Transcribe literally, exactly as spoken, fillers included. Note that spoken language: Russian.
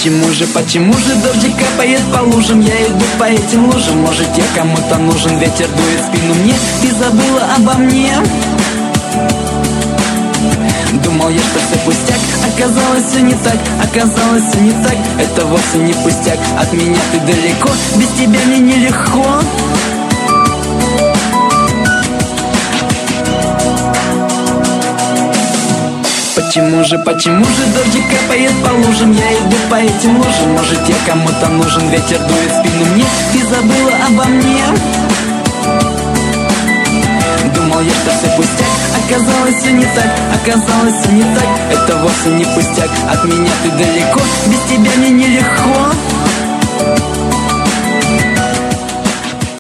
Почему же, почему же дождик капает по лужам? Я иду по этим лужам, может я кому-то нужен. Ветер дует в спину мне, ты забыла обо мне. Думал я, что все пустяк, оказалось все не так, оказалось все не так. Это вовсе не пустяк, от меня ты далеко, без тебя мне нелегко. Почему же, почему же дождик капает по лужам? Я иду по этим лужам, может я кому-то нужен. Ветер дует в спину мне, ты забыла обо мне. Думал я, что все пустяк, оказалось все не так, оказалось все не так. Это вовсе не пустяк, от меня ты далеко, без тебя мне нелегко.